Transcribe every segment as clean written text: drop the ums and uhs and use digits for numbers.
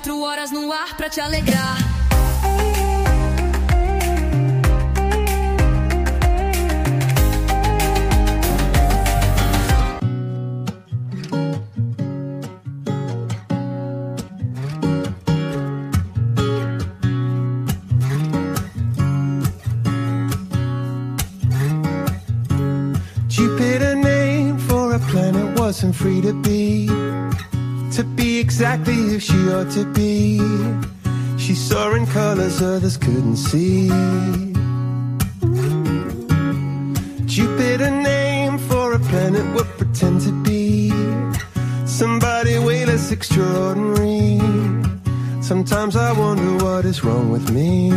24 horas no ar pra te alegrar. Jupiter named for a planet wasn't free to be exactly who she ought to be. She saw in colors others couldn't see. Jupiter named for a planet would pretend to be somebody way less extraordinary. Sometimes I wonder what is wrong with me.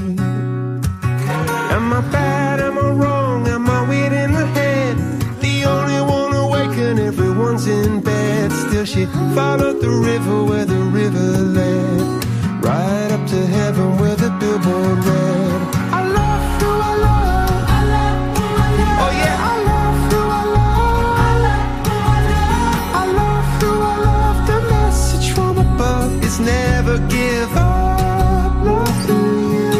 Am I bad? Am I wrong? Am I weird in the head? The only one awake and everyone's in bed. Still she followed the river where the river led, right up to heaven where the billboard read, I love who I love, I love who I love. Oh yeah, I love who I love, I love who I love. I love who I love. The message from above is never give up. Love who you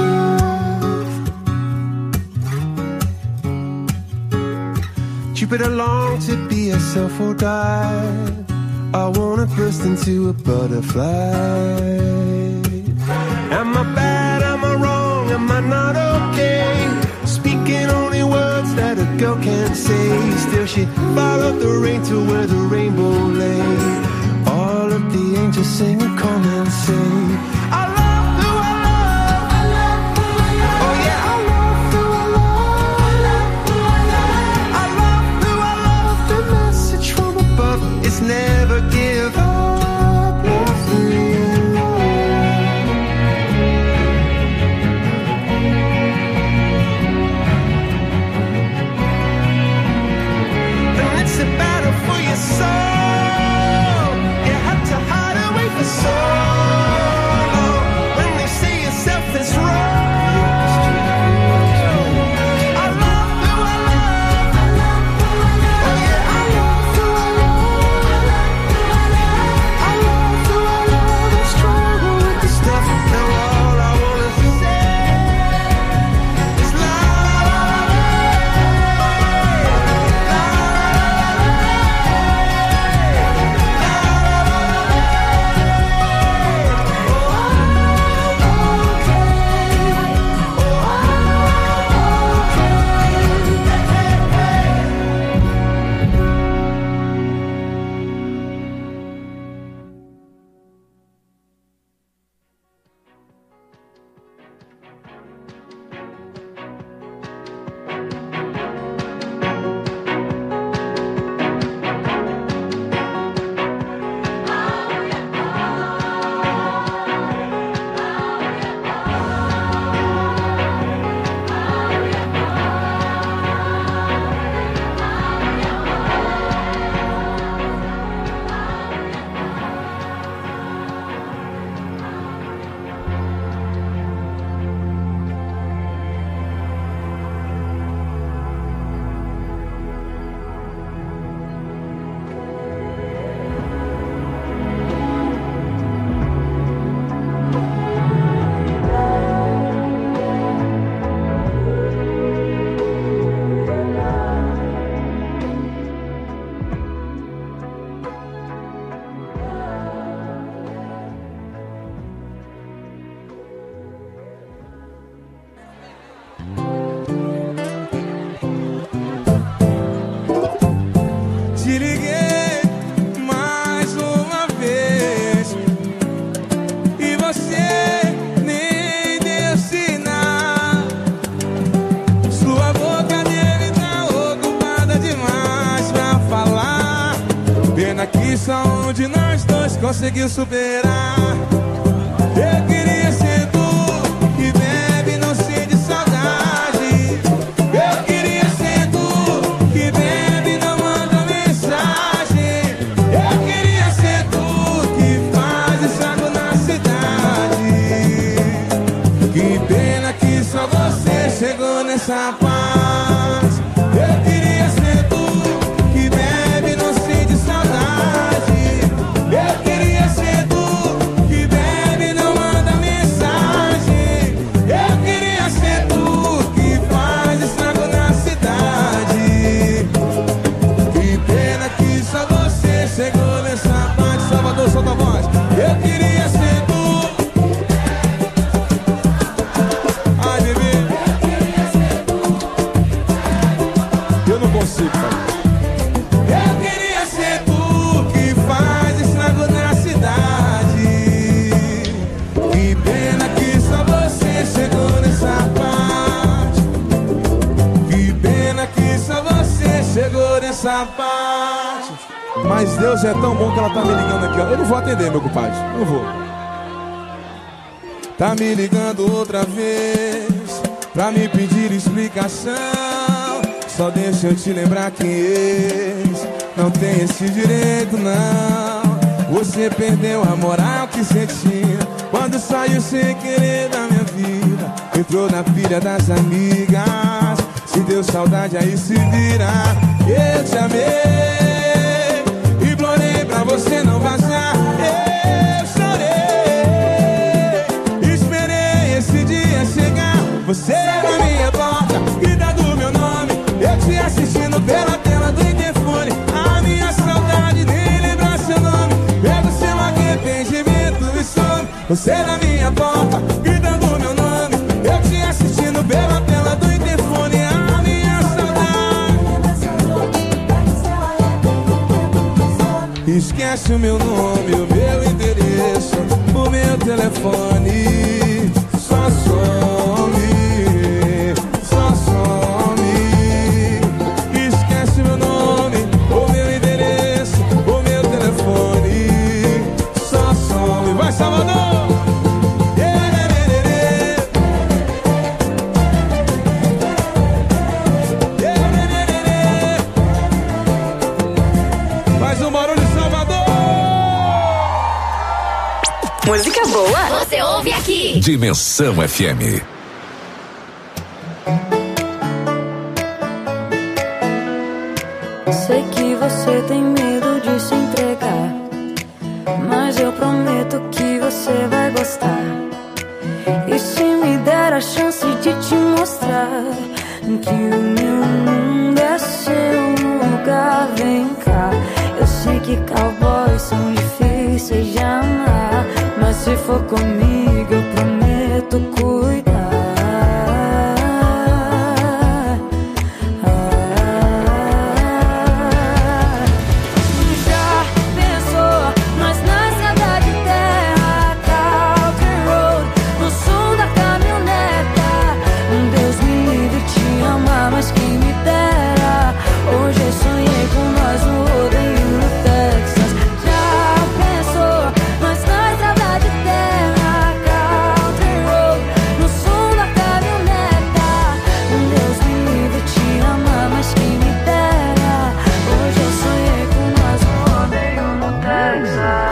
love. Jupiter longed to be herself or die. I wanna burst into a butterfly. Am I bad? Am I wrong? Am I not okay? Speaking only words that a girl can't say. Still she followed the rain to where the rainbow lay. All of the angels sing and come and say, I love who I love, I love who I love. Oh yeah, I love who I love, I love who I love. I love who I love. The message from above is never give up. Soul, you had to hide away for so long. When they say you're selfish, wrong. I love who I love, I love who I love. Oh yeah, I love who I love, I love who I love. I love who I love. I struggle with the stuff. Now all I wanna say is Só um de nós dois conseguiu superar. Eu queria ser tu, que bebe não sente saudade. Eu queria ser tu, que bebe não manda mensagem. Eu queria ser tu, que faz estrago na cidade. Que pena que só você chegou nessa paz. Eu queria ser tu, que bebe não sente saudade. Eu queria ser tu, que essa parte. Mas Deus é tão bom que ela tá me ligando aqui, ó. Eu não vou atender, meu compadre, não vou. Tá me ligando outra vez pra me pedir explicação. Só deixa eu te lembrar que ex não tem esse direito, não. Você perdeu a moral que você tinha quando saiu sem querer da minha vida. Entrou na pilha das amigas. Se deu saudade aí se vira. Eu te amei, implorei pra você não vazar. Eu chorei, esperei esse dia chegar. Você na minha porta, gritando meu nome. Eu te assistindo pela tela do interfone. A minha saudade nem lembrar seu nome. Pego seu arrependimento e some. Você na minha porta, gritando meu nome. Eu te assistindo pela tela do interfone. A minha saudade. Esquece o meu nome, o meu endereço, o meu telefone. Só some, só some. Esquece meu nome, o meu endereço, o meu telefone. Só some. Vai, Salvador! Faz um barulho, Salvador! Música boa, você ouve aqui. Dimensão FM. Sei que você tem medo de se entregar, mas eu prometo que você vai gostar. E se me der a chance de te mostrar que o meu mundo é seu lugar, vem cá. Eu sei que cowboys são difíceis de amar, mas se for comigo eu prometo cuidar. Já pensou nós na estrada de terra, Country Road, no som da caminhoneta? Deus me livre te amar, mas quem me dera. Hoje eu sonhei com nós no rodeio no Texas. Já pensou nós na estrada de terra, Country Road, no som da caminhoneta? Deus me livre te amar, mas quem me dera. Hoje eu sonhei com nós no rodeio no Texas.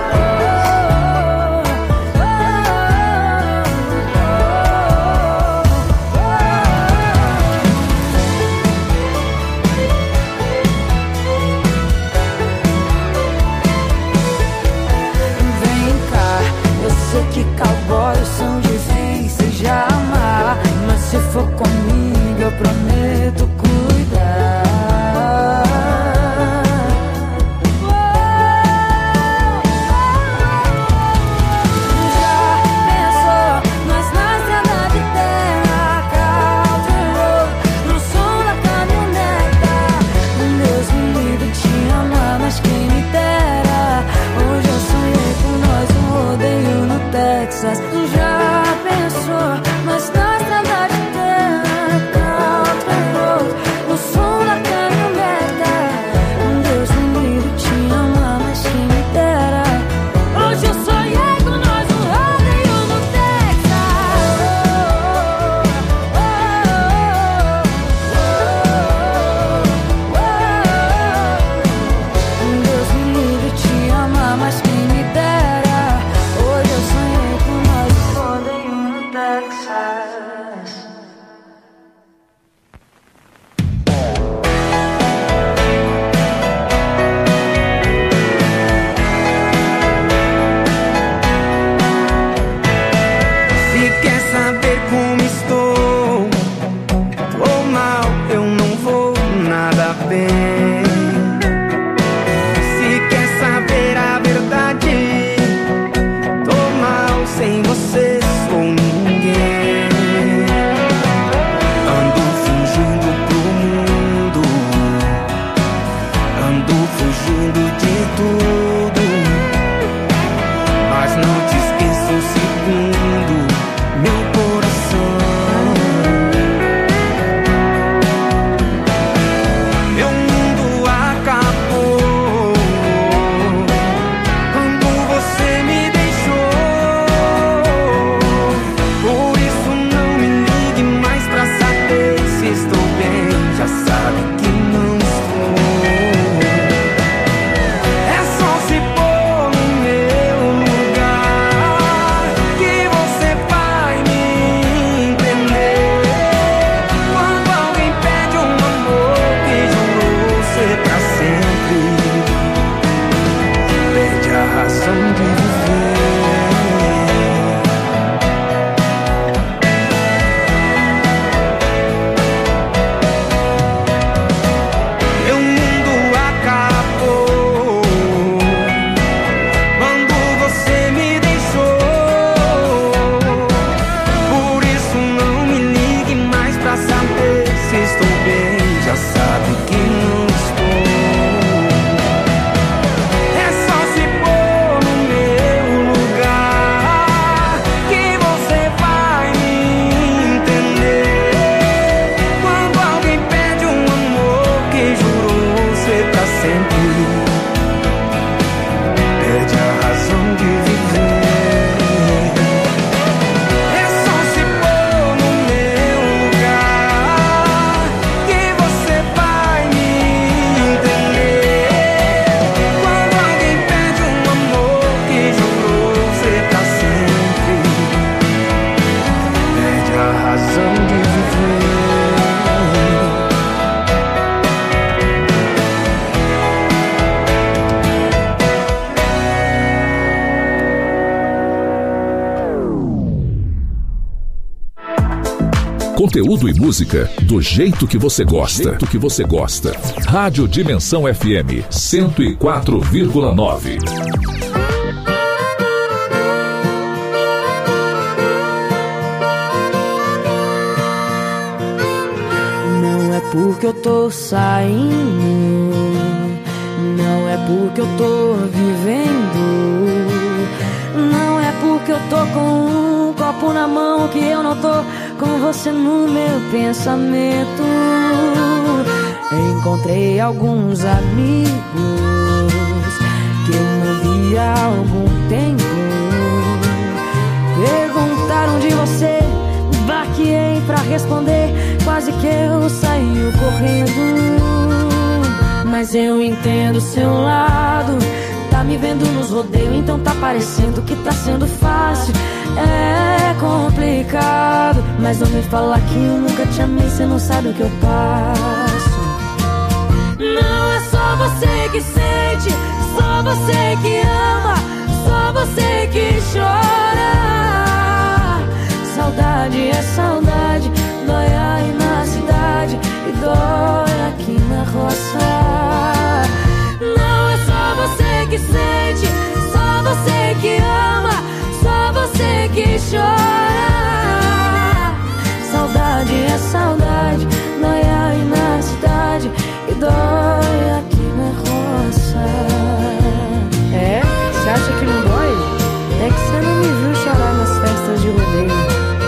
Vem cá, eu sei que cowboys são difíceis de amar, mas se for comigo eu prometo cuidar. Já pensou nós na estrada de terra, Country Road, no som da caminhoneta? Deus me livre te amar, mas quem me dera. Hoje eu sonhei com nós no rodeio no Texas. Já pensou nós na estrada de terra, Country Road, no som da caminhoneta? Deus me livre te amar, mas quem me dera. Hoje eu sonhei com nós no rodeio no Texas. Deus me livre te amar, mas quem me dera. Hoje eu sonhei com nós Conteúdo e música do jeito que você gosta. Rádio Dimensão FM 104,9. Não é porque eu tô saindo, não é porque eu tô vivendo, não é porque eu tô com um copo na mão que eu não tô com você no meu pensamento. Encontrei alguns amigos que eu não vi há algum tempo. Perguntaram de você, baqueei pra responder, quase que eu saí correndo. Mas eu entendo o seu lado, tá me vendo nos rodeios, então tá parecendo que tá sendo fácil. É complicado, mas não me fala que eu nunca te amei, cê não sabe o que eu passo. Não é só você que sente, só você que ama, só você que chora. Saudade é saudade, dói aí na cidade e dói aqui na roça. Não é só você que sente, só você que ama, só você que chora. Saudade é saudade, dói aí na cidade e dói aqui na roça. É? Você acha que não dói? É que você não me viu chorar nas festas de rodeio.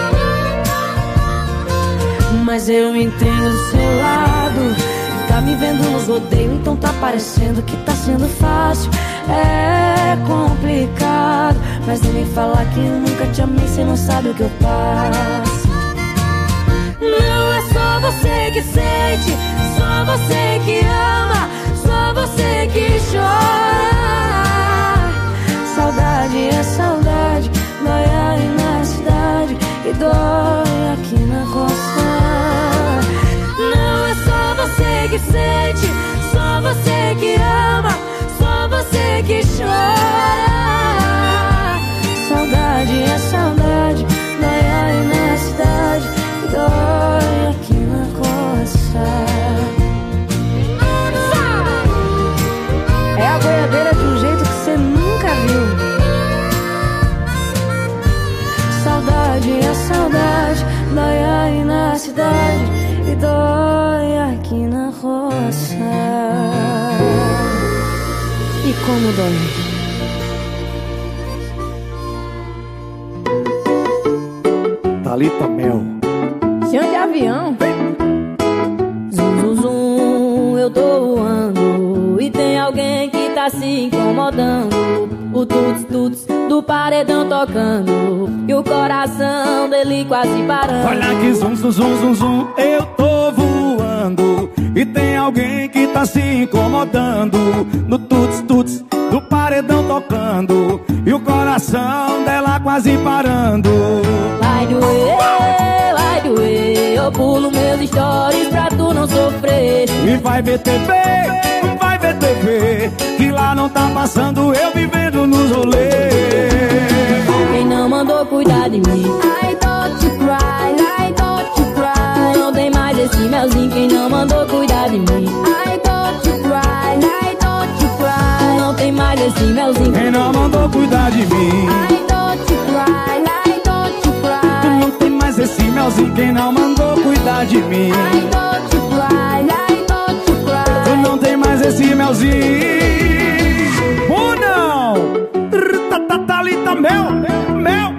Mas eu entendo do seu lado, tá me vendo nos rodeios, então tá parecendo que tá sendo fácil. É complicado, mas nem me falar que eu nunca te amei, cê não sabe o que eu passo. Não é só você que sente, só você que ama, só você que chora. Saudade é saudade, dói aí na cidade e dói aqui na roça. Não é só você que sente, só você que ama, só você que chora. Saudade é saudade, dói aí na cidade e dói aqui na roça. É a boiadeira de um jeito que você nunca viu. Saudade é saudade, dói aí na cidade e dói aqui na roça. E como dói. Thalita Mel. Chão de avião. Zum, zum, zum, eu tô voando e tem alguém que tá se incomodando. O tuts, tuts do paredão tocando e o coração dele quase parando. Olha que zum, zum, zum, zum, zum, eu tô voando e tem alguém que tá se incomodando. No tuts, tuts do paredão tocando e o coração dela quase parando. Vai doer, eu pulo meus stories pra tu não sofrer. E vai ver TV, que lá não tá passando eu vivendo nos rolês. Quem não mandou cuidar de mim, I don't you cry, I don't you cry. Não tem mais esse melzinho, quem não mandou cuidar de mim, I don't you cry, I don't you cry. Não tem mais esse melzinho, quem não mandou cuidar de mim, I don't you cry, I don't you cry. Não tem mais esse melzinho, quem não mandou cuidar de mim, I don't you cry, I don't you cry. Não tem mais esse melzinho. Ou não? Thalita Mel, Mel.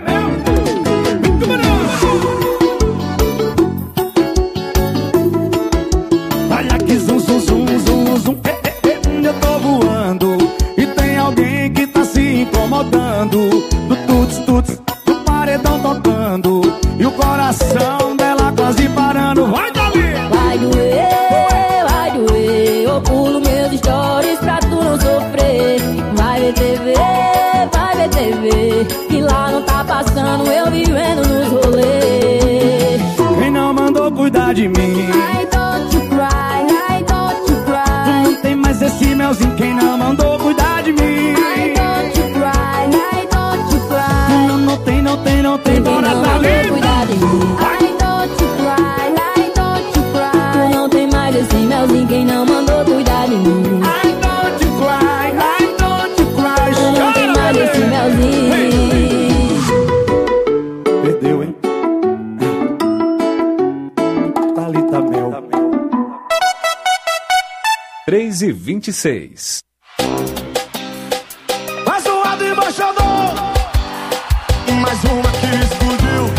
Olha que zum, zum, zum, zum, zum. Eu tô voando e tem alguém que tá se incomodando. Do tuts, tuts, do paredão tocando e o coração dela quase parando. Vai, Dali! Vai doer, eu pulo meus stories pra tu não sofrer. Vai ver TV, que lá não tá passando eu vivendo nos rolês. Quem não mandou cuidar de mim, I don't you cry, I don't you cry. Não tem mais esse melzinho, quem não mandou cuidar de mim, I don't you cry, I don't you cry. Não tem, Quem não bora mandou Thalita. cuidar de mim, I don't you cry. 10h26. Mais um lado embaixador, mais uma que explodiu.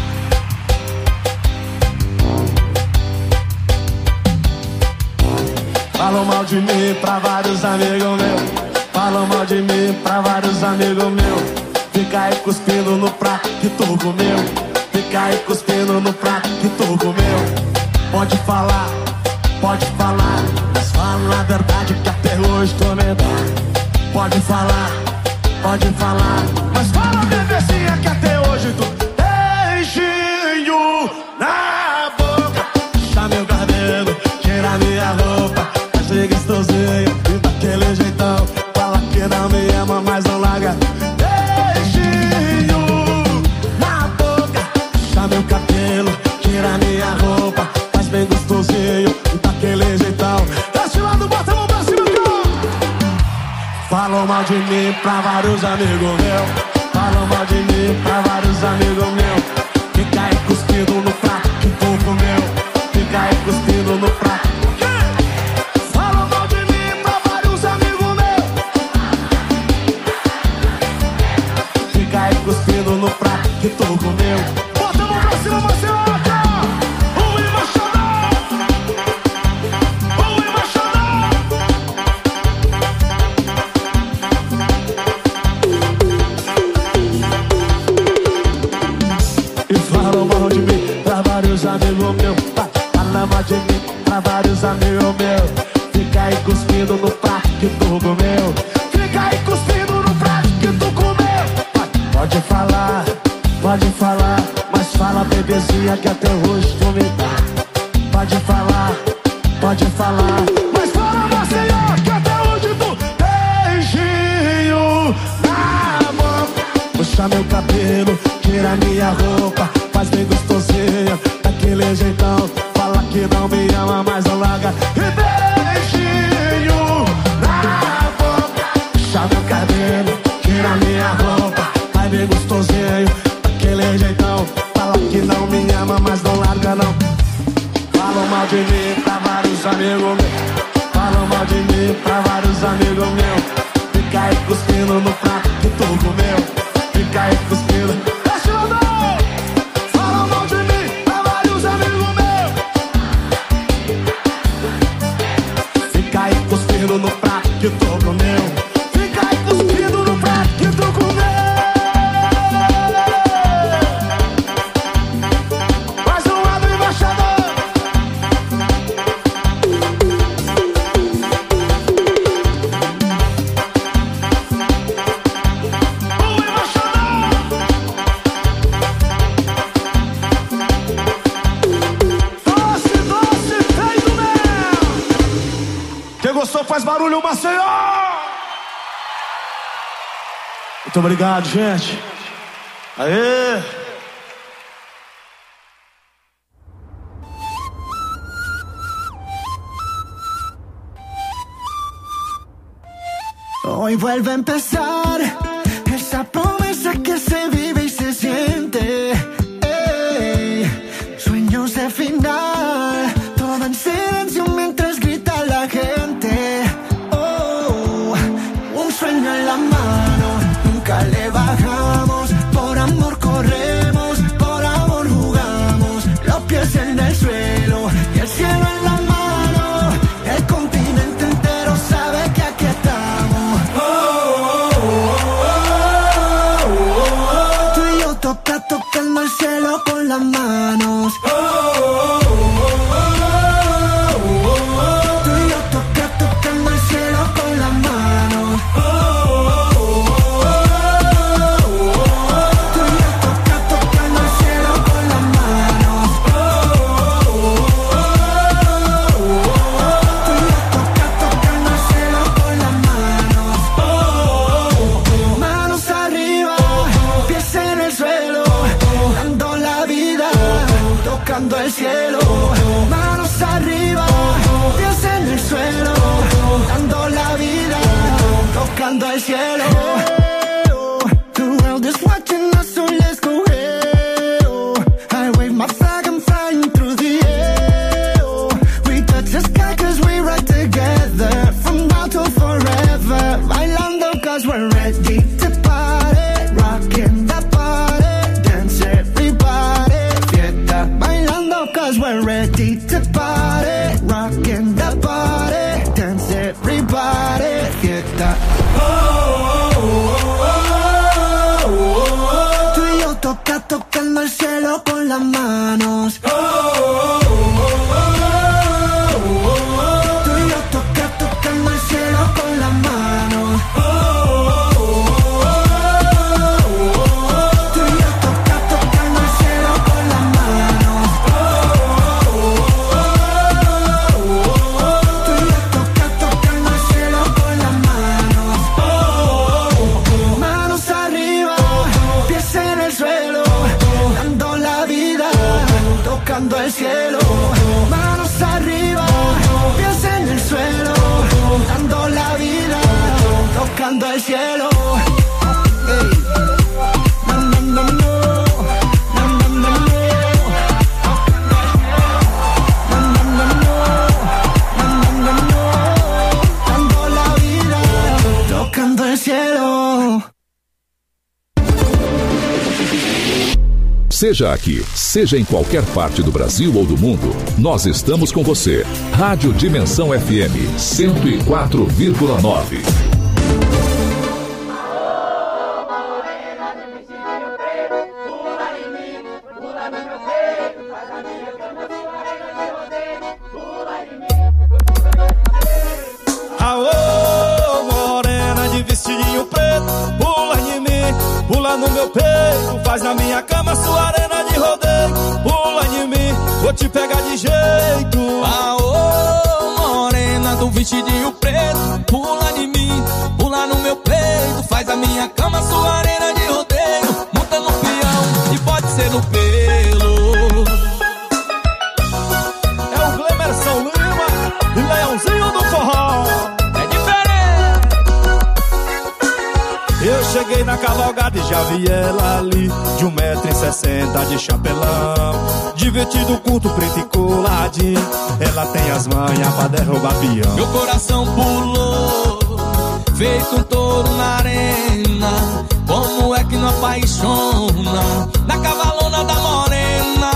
Falam mal de mim pra vários amigos meus. Falam mal de mim pra vários amigos meus. Fica aí cuspindo no prato que tu comeu. Fica aí cuspindo no prato que tu comeu. Pode falar, mas fala a verdade que até hoje tô medado. Pode falar, mas fala a bebezinha que até hoje tu beijinho na boca. Puxa meu cabelo, tira minha roupa, achei gostosinho e daquele jeitão. Fala que não me ama, mas não larga. Beijinho na boca, puxa meu cabelo, tira minha roupa, faz bem gostosinho e daquele jeitão. Desse lado, bota a mão pra cima, cara. Falam mal de mim pra vários amigos meus. Falam mal de mim pra vários amigos meus. Fica aí cuspindo no prato que tu comeu. Fica aí cuspindo no prato. Falam mal de mim pra vários amigos meus. Fica aí cuspindo no prato que tu comeu. Bota a mão pra cima, Marcelo. Falam mal de mim pra vários amigos meus. Fala mal de mim pra vários amigos meus. Fica aí cuspindo no prato que tu comeu. Fica aí cuspindo no prato que tu comeu. Pode falar, mas fala bebezinha que até hoje tu me dá. Pode falar, mas fala Maceió que até hoje tu beijinho na boca. Puxa meu cabelo, tira minha roupa, faz bem gostosinha, daquele jeitão. Fala que não me ama, mas não larga. E beijinho na boca. Puxa meu cabelo, tira minha roupa, faz bem gostosinho, daquele jeitão. Fala que não me ama, mas não larga não. Falam mal de mim pra vários amigos meus. Falam mal de mim pra vários amigos meus. Fica aí cuspindo no prato que tu comeu. Fica aí cuspindo. Falam mal de mim pra vários amigos meus. Fica aí cuspindo no prato que tu comeu. Fica aí cuspindo no prato que tu comeu. Mais um lado embaixador. Gostou, faz barulho, Maceió! Muito obrigado, gente. Aê! Hoy vuelve a empezar esa promesa que se vive y se siente. Ey, sueños de final, todo en silencio mientras grita la gente. Oh, un sueño en la mano, nunca le bajamos. Por amor corremos, por amor jugamos. Los pies en el suelo y el cielo en la mano. El continente entero sabe que aquí estamos. Tú y yo tocando el cielo con las manos. Tú y yo tocando el cielo con las manos. Tú y yo tocando el cielo con las manos. Tú y yo tocando el cielo con las manos. Manos arriba, pies en el suelo, dando la vida, tocando el cielo. Manos arriba, pies en el suelo, dando la vida, tocando el cielo. The world is watching us, so let's go. I wave my flag, I'm flying through the air. We touch the sky 'cause we ride together. las manos. Tú y yo tocando el cielo con las manos. Tú y yo tocando el cielo con las manos. Tú y yo tocando el cielo con las manos. Manos arriba, pies en el suelo, dando la vida, tocando el cielo. Manos arriba, pies en el suelo, dando la vida, tocando el cielo. Hey. No, no, no, no. No, no, no, no. No, no, no, no. No, no, no, no. Dando la vida, tocando el cielo. Seja aqui, seja em qualquer parte do Brasil ou do mundo, nós estamos com você. Rádio Dimensão FM 104,9. Aô, morena de vestidinho preto, pula em mim, pula no meu peito, faz na minha cama sua arena de rodeio. Pula em mim, vou te pegar de jeito. Aô, morena do vestidinho preto, pula em mim, pula no meu peito, faz a minha cama sua arena de rodeio. Monta no peão e pode ser no pelo. É o Glemerson Lima e Leãozinho do Forró. Eu cheguei na cavalgada e já vi ela ali, de 1,60 m de chapelão, de vestido curto, preto e coladinho. Ela tem as manhas pra derrubar peão. Meu coração pulou, feito um touro na arena. Como é que não apaixona na cavalona da morena?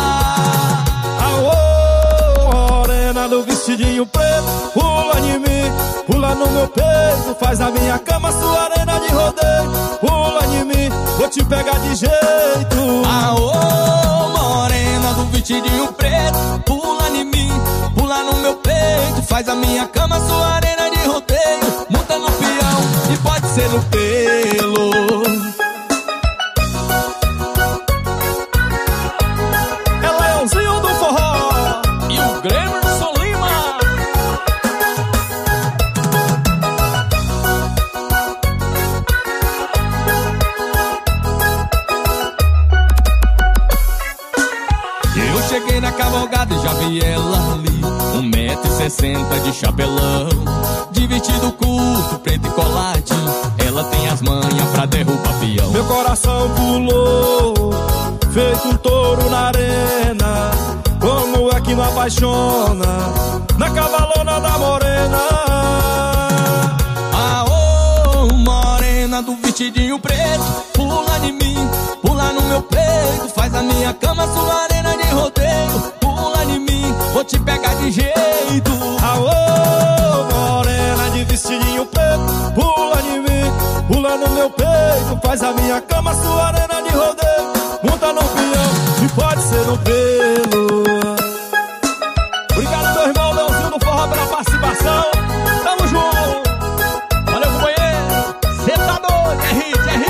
Aô, morena do vestidinho preto, pula em mim, pula no meu peito, faz na minha cama sua arena de rodeio. Pula em mim, vou te pegar de jeito. Aô, morena do vestidinho preto, pula em mim, pula no meu peito, faz a minha cama sua arena de rodeio. Monta no peão e pode ser no pelo. É Leãozinho do Forró e o Glemerson Lima. Eu cheguei na cavalgada e já vi ela ali, 1,60 m de chapelão, de vestido curto, preto e coladinho. Ela tem as manhas pra derrubar peão. Meu coração pulou, feito um touro na arena. Como é que não apaixona na cavalona da morena? Aô, morena do vestidinho preto, pula em mim, pula no meu peito, faz a minha cama sua arena de rodeio. Pula em mim, vou te pegar de jeito. Aô, morena de vestidinho preto, pula em mim, pula no meu peito, faz a minha cama sua arena de rodeio. Monta no peão e pode ser no pelo. Obrigado, meu irmão Leãozinho do Forró, pela participação. Tamo junto. Valeu, companheiro. Cê tá doido, é hit, né?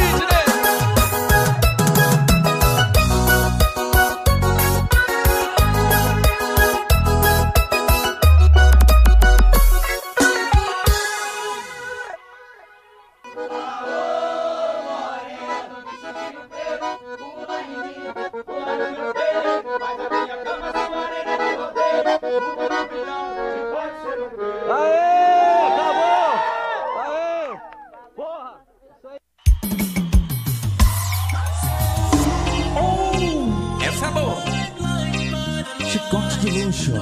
Essa é boa. Chicote de luxo.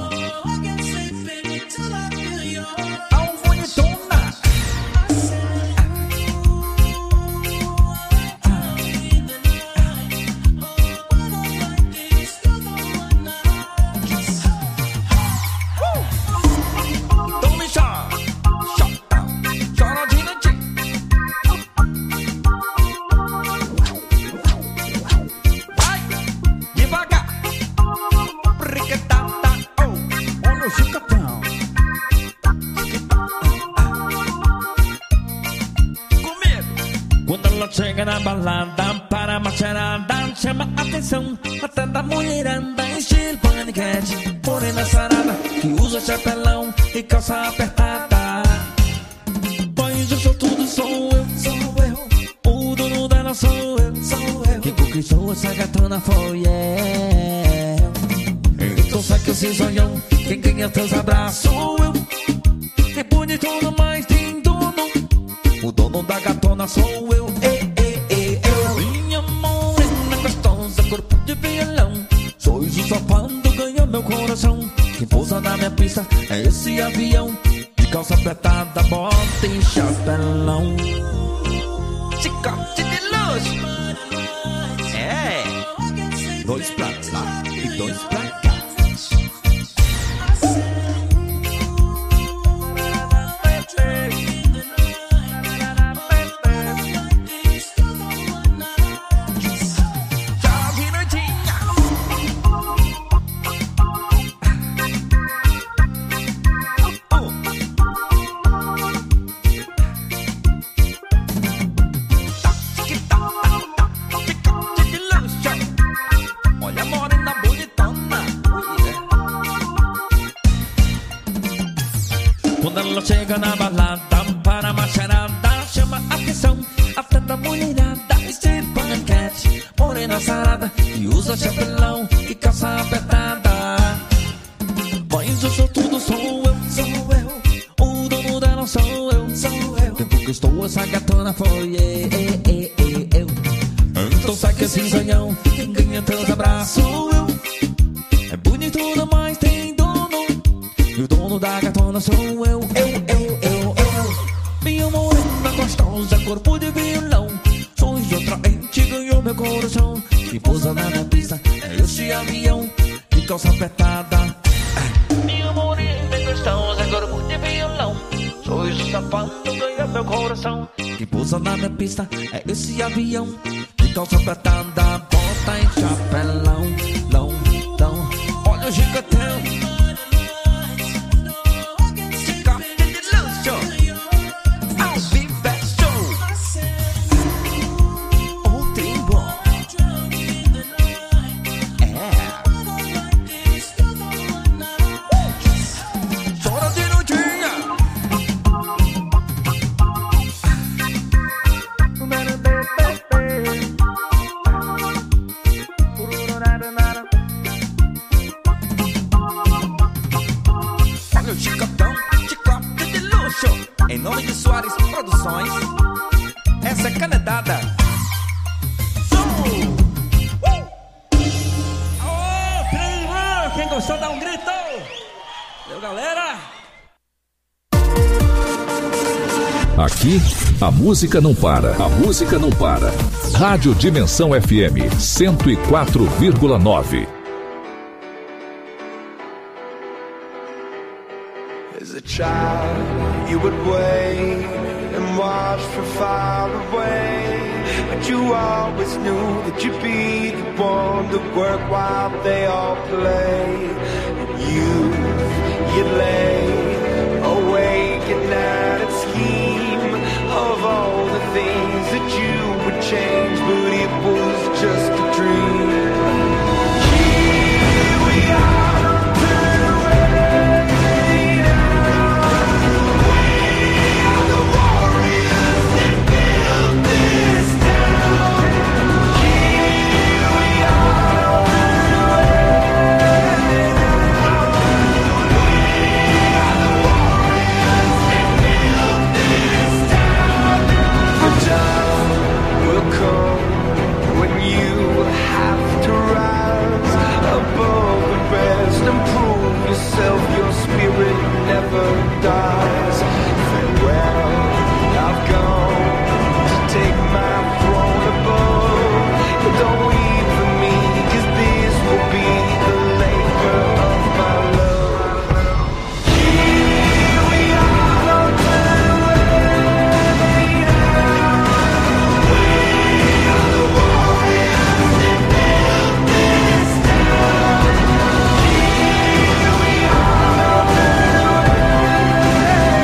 Devagar. na balada para macharada, chama atenção até da mulherada, estilo paniquete, morena sarada, que usa chapelão e calça apertada. Pois eu sou tudo, sou eu, o dono dela sou eu, quem conquistou essa gatona foi eu. Então sai que eu sei sonhão, quem ganha teus abraços sou eu, que bonito no mais tem dono, o dono da gatona sou eu. Minha morena gostosa, corpo de violão, sois o safado, ganhou meu coração. Quem pousa na minha pista é esse avião, de calça apertada, bota e chapelão. Chicote de luxo. É, 2 pra lá e 2 pra cá. Chega na balada para macharada, chama atenção até da mulherada, estilo paniquete, morena sarada, que usa chapelão e calça apertada. Pois eu sou tudo, sou eu, o dono dela sou eu, quem conquistou essa gatona foi eu. Então sai que esse sonhão, quem ganha teus abraços sou eu, é bonito demais, tem dono, e o dono da gatona sou eu. Minha morena gostosa, corpo de violão, sois de atraente, ganhou meu coração. Que pousa na minha pista é esse avião, de calça apertada. Minha morena gostosa, corpo de violão, sois o safado, ganhou meu coração. Que pousa na minha pista é esse avião, de calça apertada, bota em chapelão, lão. Olha o gigantão. Em nome de Soares Produções, essa é canetada. Quem gostou dá um grito. Valeu, galera. Aqui, a música não para. A música não para. Rádio Dimensão FM 104,9. As a child, you would wait and watch from far away, but you always knew that you'd be the one to work while they all play. And you'd lay awake at night and scheme of all the things that you would change, but it was just a dream. Here we are. Your spirit never dies. Farewell, I've gone to take my throne above. But don't weep for me, 'cause this will be the labor of my love. Here we are, don't turn away now. We are the warriors that built this town. Here we are.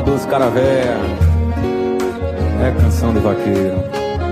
saudoso cara véia. É canção de vaqueiro.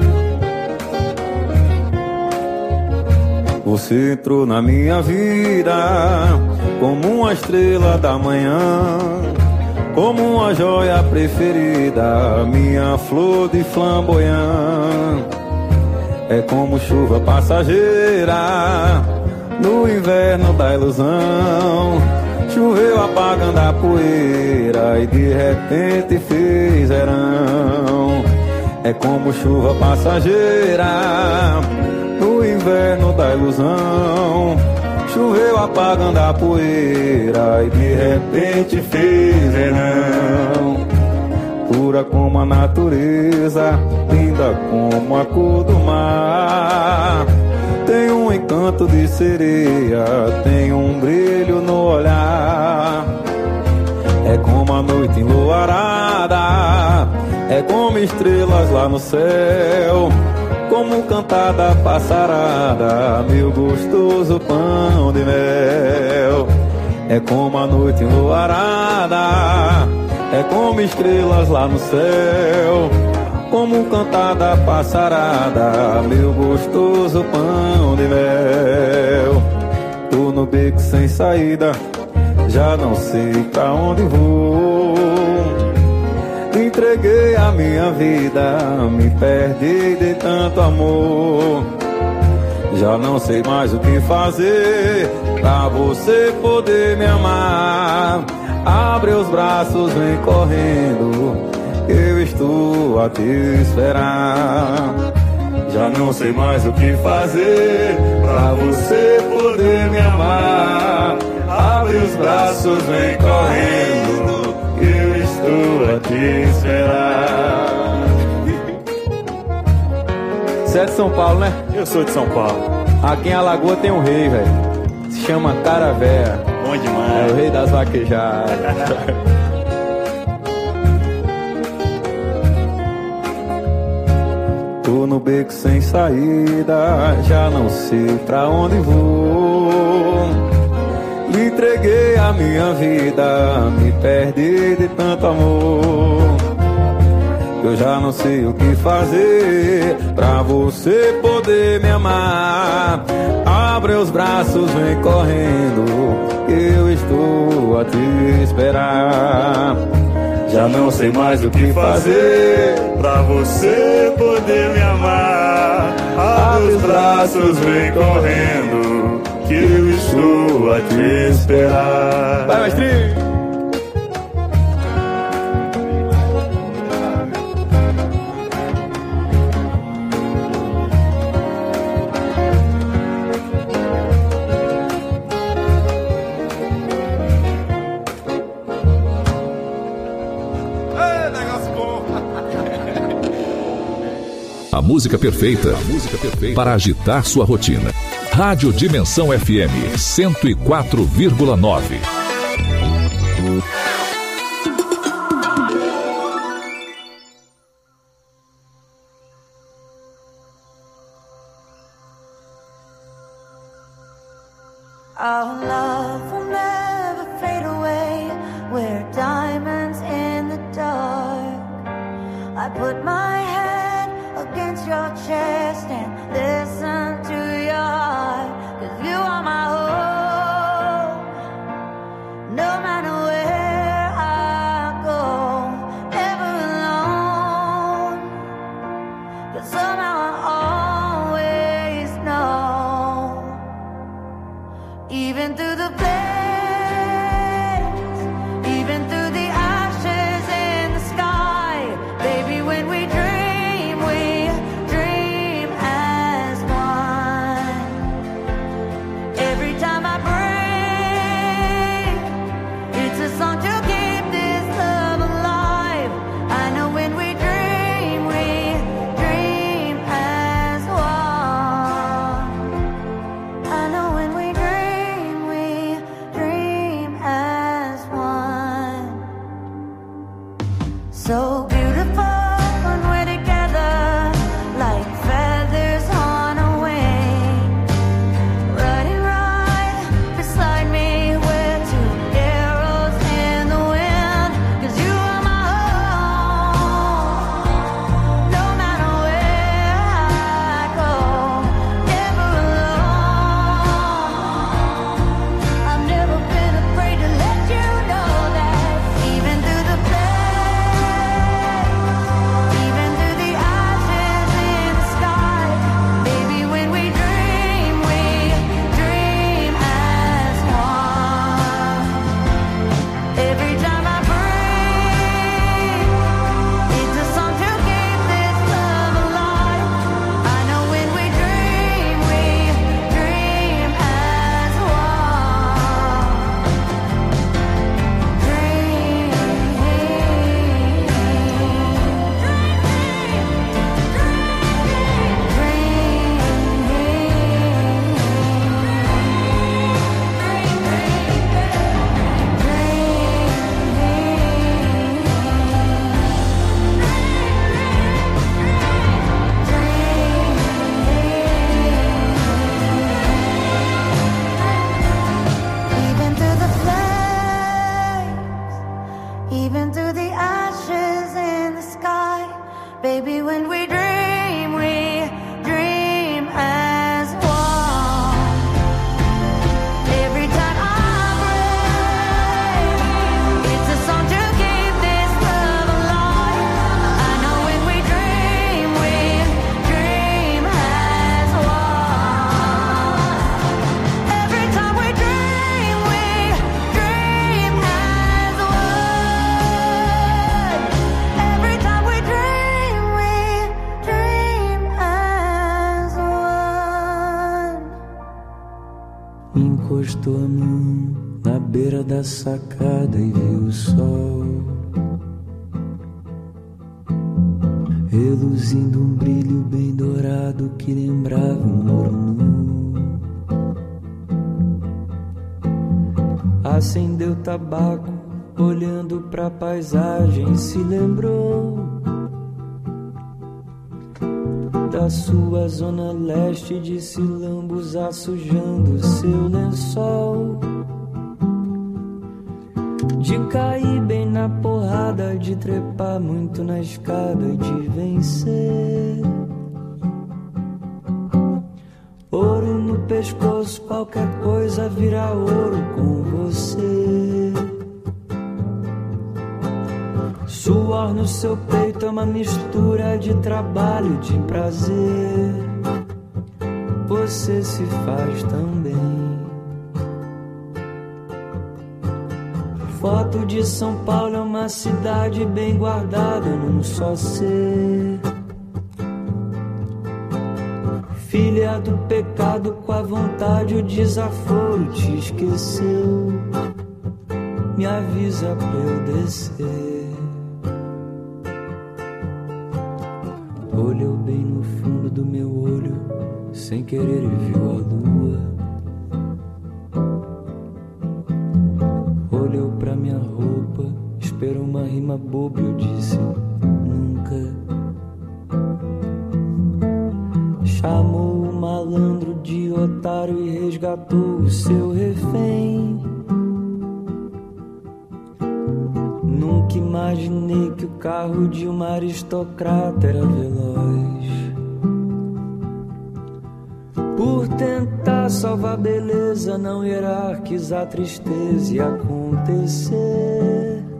Você entrou na minha vida como uma estrela da manhã, como uma joia preferida, minha flor de flamboyant. É como chuva passageira no inverno da ilusão. Choveu apagando a poeira e de repente fez verão. É como chuva passageira no inverno da ilusão. Choveu apagando a poeira e de repente fez verão. Pura como a natureza, linda como a cor do mar. Tem um encanto de sereia, tem um brilho no olhar. É como a noite enluarada, é como estrelas lá no céu, como cantada passarada, meu gostoso pão de mel. É como a noite enluarada, é como estrelas lá no céu, como cantada passarada, meu gostoso pão de mel. Tô no beco sem saída, já não sei pra onde vou. Entreguei a minha vida, me perdi de tanto amor. Já não sei mais o que fazer pra você poder me amar. Abre os braços, vem correndo, eu estou a te esperar. Já não sei mais o que fazer pra você poder me amar. Abre os braços, vem correndo, eu estou a te esperar. Você é de São Paulo, né? Eu sou de São Paulo. Aqui em Alagoas tem um rei, velho. Se chama Cara Véia. Bom demais. É o rei das vaquejadas. Tô no beco sem saída, já não sei pra onde vou. Lhe entreguei a minha vida, me perdi de tanto amor. Eu já não sei o que fazer pra você poder me amar. Abre os braços, vem correndo, eu estou a te esperar. Já não sei mais o que fazer pra você poder me amar. Abre os braços, vem correndo, que eu estou a te esperar. Vai, mestrinho! A música perfeita para agitar sua rotina. Rádio Dimensão FM 104,9. Our love will never fade away. We're diamonds in the dark. I put my head against your chest and listen to your heart. 'Cause you are my hope. No matter where I go, never alone. 'Cause somehow I always know. Even through the pain encostou a mão na beira da sacada e viu o sol reluzindo um brilho bem dourado que lembrava um ouro nu. Acendeu tabaco, olhando pra paisagem, se lembrou da sua zona leste de silambos sujando seu lençol, de cair bem na porrada, de trepar muito na escada, de vencer. Ouro no pescoço, qualquer coisa vira ouro com você. Suor no seu peito é uma mistura de trabalho, de prazer. Você se faz tão bem. Foto de São Paulo é uma cidade bem guardada num só ser. Filha do pecado, com a vontade, o desaforo te esqueceu. Me avisa pra eu descer. Olhou bem no fundo do meu olho, sem querer e viu a lua. Olhou pra minha roupa, esperou uma rima boba, eu disse nunca. Chamou o malandro de otário e resgatou o seu refém. Nunca imaginei que o carro de uma aristocrata era veloz. Por tentar salvar a beleza, não hierarquizar a tristeza e acontecer.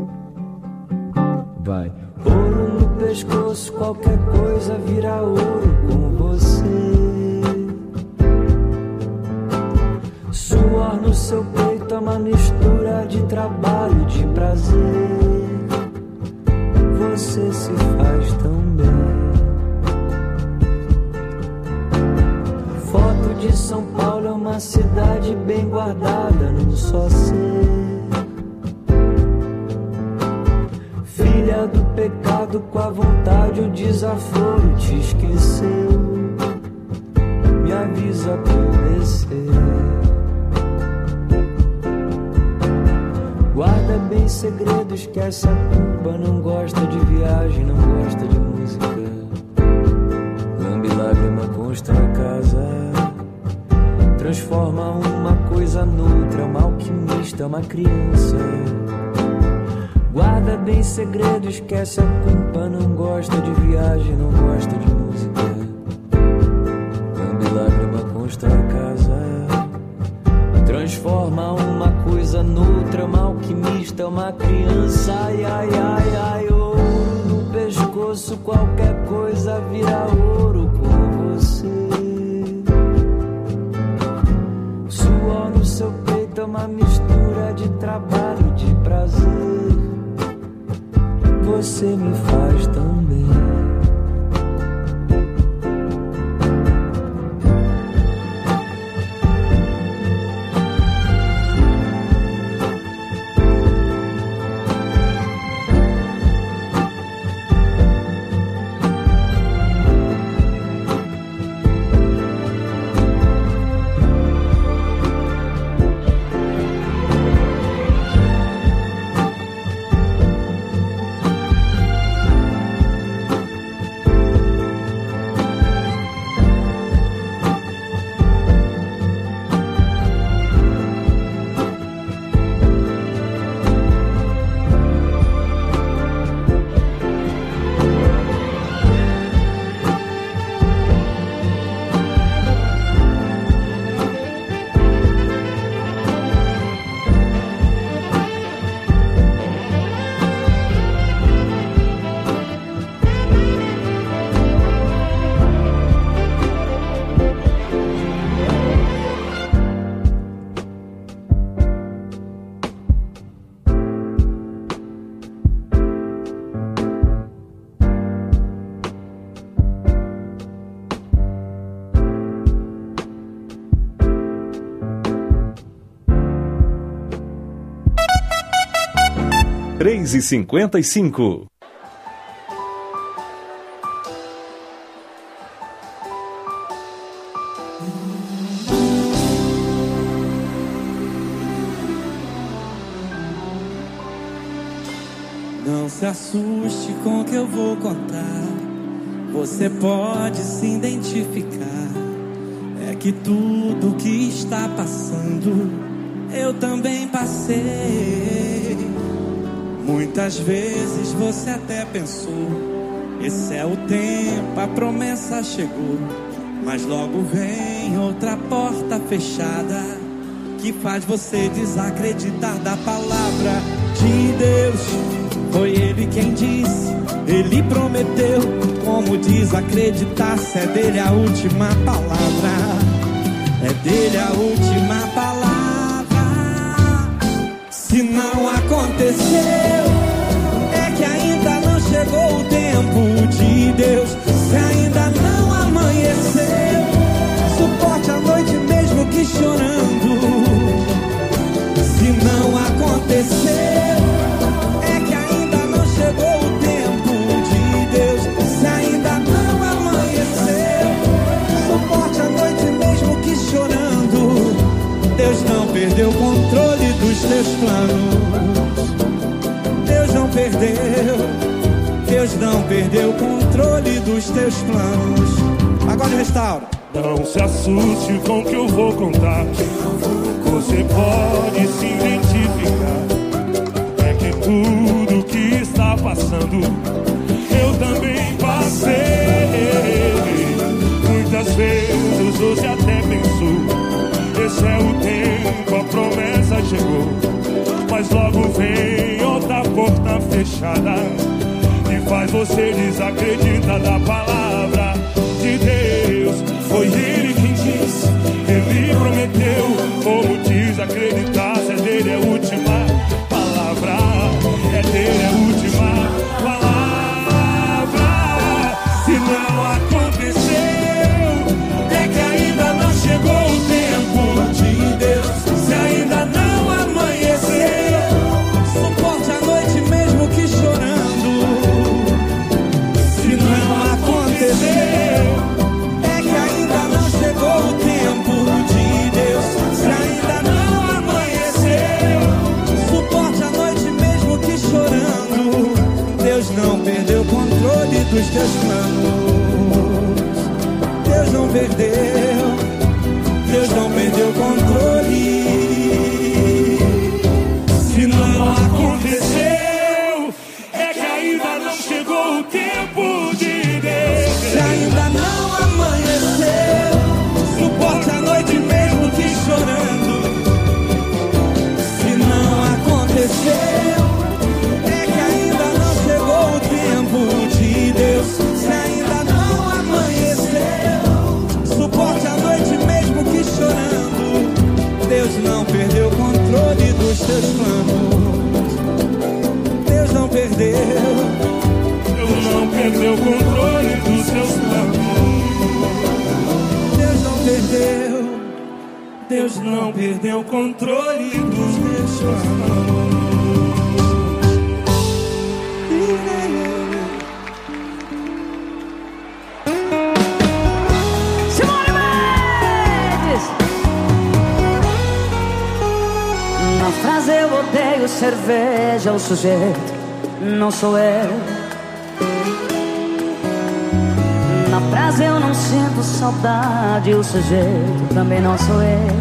Vai. Ouro no pescoço, qualquer coisa vira ouro com você. Suor no seu peito é uma mistura de trabalho e de prazer. Você se faz tão bem. Foto de São Paulo é uma cidade bem guardada num só ser. Filha do pecado, com a vontade, o desaforo te esqueceu. Me avisa pra eu descer. Guarda bem segredos que essa culpa não gosta de viagem, não gosta de música. Lambe lágrima consta na casa, transforma uma coisa noutra, uma alquimista, uma criança. Guarda bem segredos que essa culpa não gosta de viagem, não gosta de música. Lambe lágrima consta na casa, transforma uma coisa noutra, uma alquimista, uma criança. Ai, ai, ai, ai, ouro no pescoço, qualquer coisa vira ouro com você. Suor no seu peito é uma mistura de trabalho e de prazer. Você me faz tão bem. 3h55. Não se assuste com o que eu vou contar. Você pode se identificar. É que tudo que está passando eu também passei. Muitas vezes você até pensou: esse é o tempo, a promessa chegou. Mas logo vem outra porta fechada que faz você desacreditar da palavra de Deus. Foi Ele quem disse, Ele prometeu. Como desacreditar se é dele a última palavra? É dele a última palavra. Se não aconteceu, é que ainda não chegou o tempo de Deus. Se ainda não amanheceu, suporte a noite mesmo que chorando. Se não aconteceu, é que ainda não chegou o tempo de Deus. Se ainda não amanheceu, suporte a noite mesmo que chorando. Deus não perdeu o controle dos teus planos. Deus não perdeu. Deus não perdeu o controle dos teus planos. Agora restaura. Não se assuste com o que eu vou contar. Você pode se identificar. É que tudo que está passando eu também passei. Muitas vezes você até pensou: esse é o tempo, a promessa chegou. Mas logo vem outra porta fechada que faz você desacreditar da palavra de Deus. Foi Ele quem disse, Ele prometeu. Como desacreditar se é dele a última palavra? É dele a última palavra. Se não aconteceu, é que ainda não chegou o tempo de Deus. Se ainda não amanheceu, suporte a noite mesmo que chorando. Se não aconteceu, é que ainda não chegou o tempo de Deus. Se ainda não amanheceu, suporte a noite mesmo que chorando. Deus não perdeu o controle dos teus planos. Deus não perdeu. Deus não perdeu o controle. Se não aconteceu, é que ainda não chegou o tempo de Deus. Se ainda não amanheceu, suporte a noite mesmo que chorando. Se não aconteceu, é que ainda não chegou o tempo de Deus. Se ainda não amanheceu, suporte a noite mesmo que chorando. Deus não perdeu o controle dos teus planos. Deus não perdeu. Deus não perdeu o controle dos seus planos. Deus não perdeu. Deus não perdeu o controle dos meus planos. Simone Mendes! Na frase eu odeio cerveja, o sujeito não sou eu. Na frase eu não sinto saudade, o sujeito também não sou eu.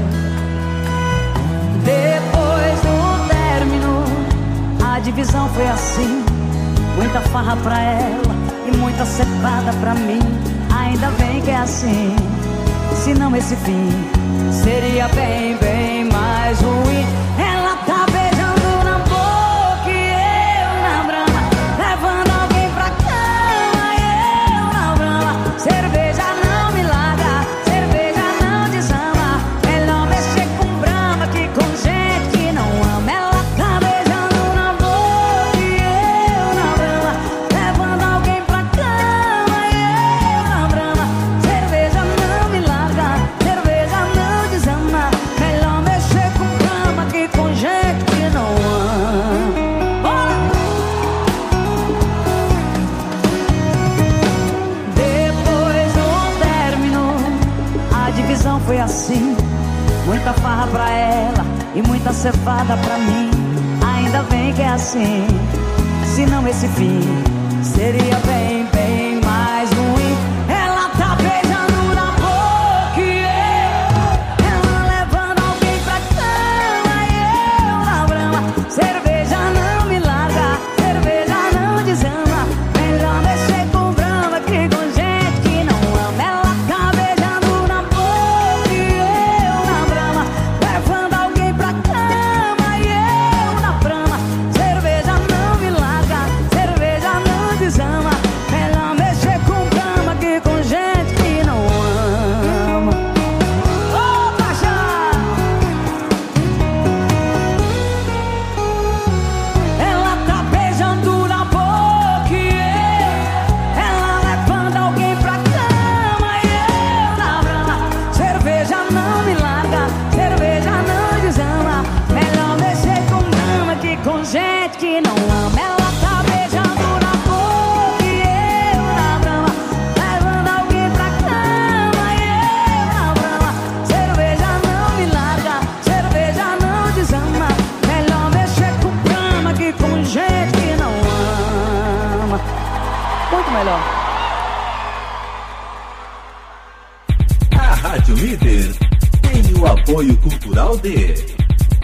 Depois do término, a divisão foi assim: muita farra pra ela e muita cepada pra mim. Ainda bem que é assim, senão esse fim seria bem, bem mais ruim. Ela tá beijando na boca e eu na brama, levando alguém pra cama e eu na brama. Cerveja não me larga, cerveja não desama. Melhor mexer com brama que com gente que não ama. Ela tá beijando na boca e eu na brama, levando alguém pra cama e eu na brama. Cerveja não me larga, cerveja não desama. Melhor mexer com brama que com não foi assim. Muita farra pra ela e muita cevada pra mim. Ainda bem que é assim, senão esse fim seria bem, bem mais ruim. Ela tá beijando na boca e ela levando alguém pra cama e eu na brama. Cerveja não me larga, cerveja não desama. Melhor mexer com brama que com gente que não ama. Ela tá beijando na boca e eu na brama, levando alguém pra cama e eu na brama. Cerveja não me larga, cerveja não desama. Melhor mexer com brama que com gente que não ama. Ô, paixão! Ela tá beijando na boca e ela levando alguém pra cama e eu na brama. Cerveja não me larga, cerveja não desama. Melhor mexer com brama que com gente que não ama. Ela tá beijando na boca e eu na brama, levando alguém pra cama e eu na brama. Cerveja não me larga, cerveja não desama. Melhor mexer com brama que com gente que não ama. Muito melhor. A Rádio Líder tem o apoio cultural de...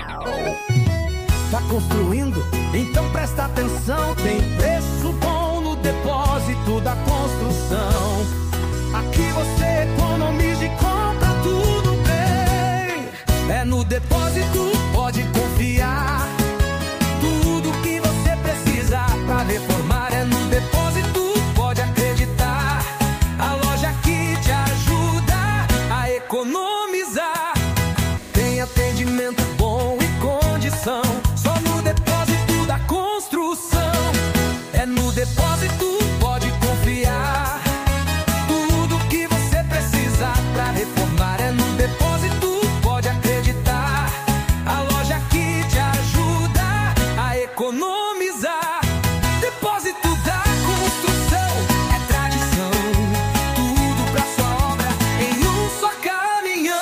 Tá construindo? Então presta atenção. Tem preço bom no depósito da construção. Aqui você economiza e compra tudo bem. É no depósito, pode confiar. Tudo que você precisa pra reformar é no depósito, pode acreditar. A loja que te ajuda a economizar. Tem atendimento bom e condição. Só no depósito da construção. É no depósito, pode confiar. Tudo que você precisa pra reformar é no depósito, pode acreditar. A loja que te ajuda a economizar. Depósito da construção é tradição. Tudo pra sua obra em um só caminhão.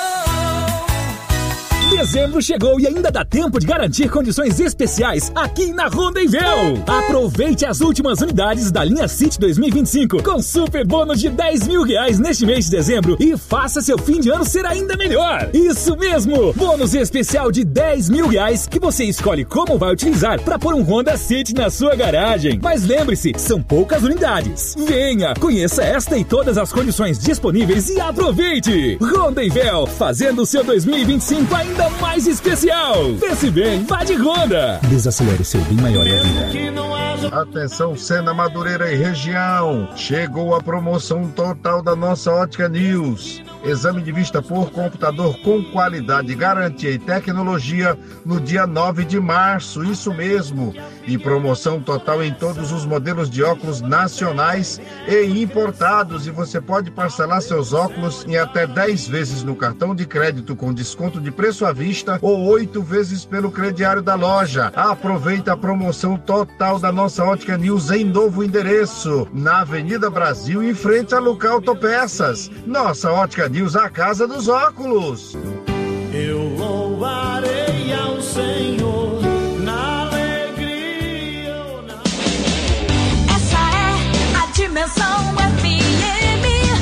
Dezembro chegou e ainda dá tempo de garantir condições especiais aqui na Rondevel. Aproveite as últimas unidades da linha City 2025 com super bônus de R$10.000 neste mês de dezembro e faça seu fim de ano ser ainda melhor. Isso mesmo, bônus especial de R$10.000 que você escolhe como vai utilizar para pôr um Honda City na sua garagem. Mas lembre-se, são poucas unidades. Venha, conheça esta e todas as condições disponíveis e aproveite. Rondevel, fazendo o seu 2025 ainda mais especial. Pense bem, vá de Honda. Desacelere seu bem maior é a vida. Atenção, Sena, Madureira e região. Chegou a promoção total da nossa Ótica News. Exame de vista por computador com qualidade, garantia e tecnologia no dia 9 de março, isso mesmo. E promoção total em todos os modelos de óculos nacionais e importados. E você pode parcelar seus óculos em até 10 vezes no cartão de crédito com desconto de preço à vista ou 8 vezes pelo crediário da loja. Aproveita a promoção total da nossa Ótica News em novo endereço, na Avenida Brasil, em frente a Luca Autopeças. Nossa Ótica News, a casa dos óculos. Eu louvarei ao Senhor na alegria ou na... Essa é a Dimensão FM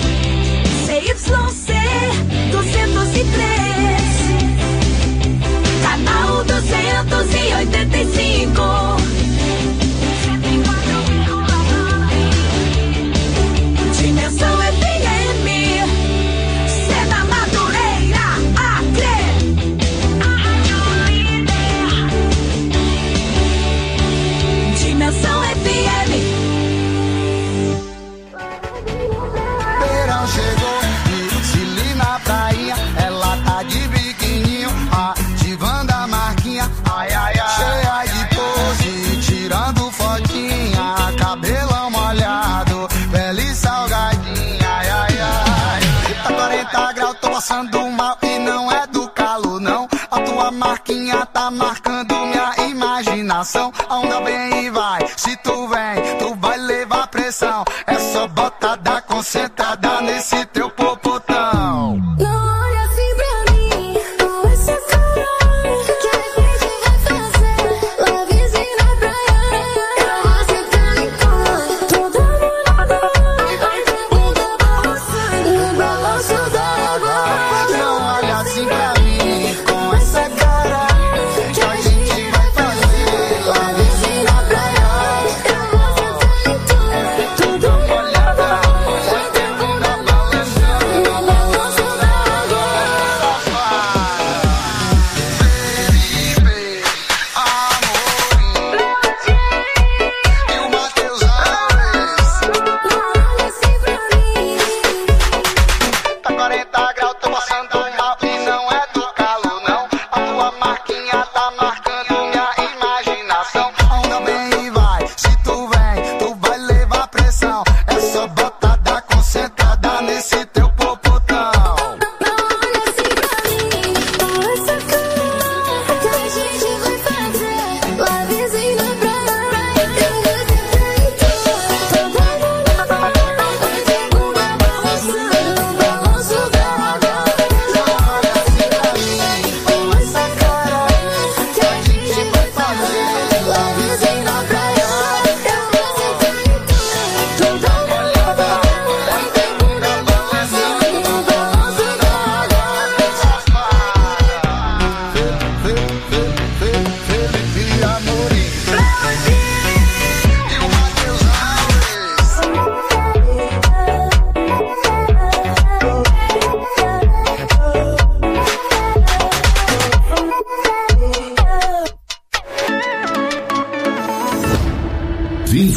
CYC 203, canal 285. Dimensão FM, Sena, Madureira, Acre. Dimensão FM. Verão chegou, Cili na prainha, ela tá de biquininho, ativando a marquinha, ai ai ai, cheia de pose, tirando fotinha, cabelão molhado, pele salgadinha, ai ai ai. Tá 40 graus, tô passando mal e não é do calor não, a tua marquinha tá marcando minha imaginação. A onda vem e vai, se tu vem, tu vai levar pressão, é só botada concentrada nesse teu popotão. Não olha assim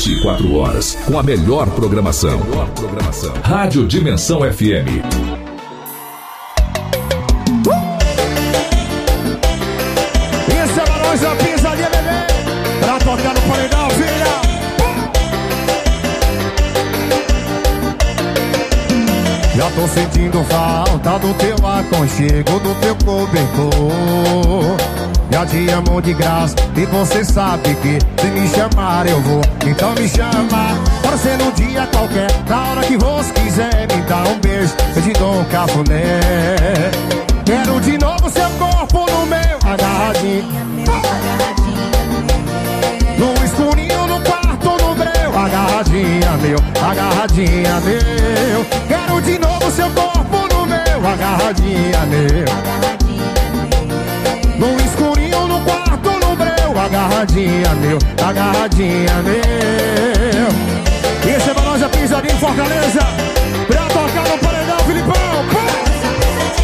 24 horas, com a melhor programação. Rádio Dimensão FM. Isso é pra nós, a pisadinha, bebê. Pra tocar no paredão, filha. Já tô sentindo falta do teu aconchego, do teu cobertor. Já te amo de graça e você sabe que se me chamar eu vou. Então me chama, pode ser num dia qualquer, na hora que você quiser. Me dá um beijo, eu te dou um cafuné. Quero de novo seu corpo no meu, agarradinho, no escurinho, no quarto, no breu. Agarradinha meu, agarradinha meu. Quero de novo seu corpo no meu, agarradinha meu, no escurinho, no quarto, no breu. Agarradinha meu, agarradinha meu. Esse é pra nós, a pisadinha em Fortaleza.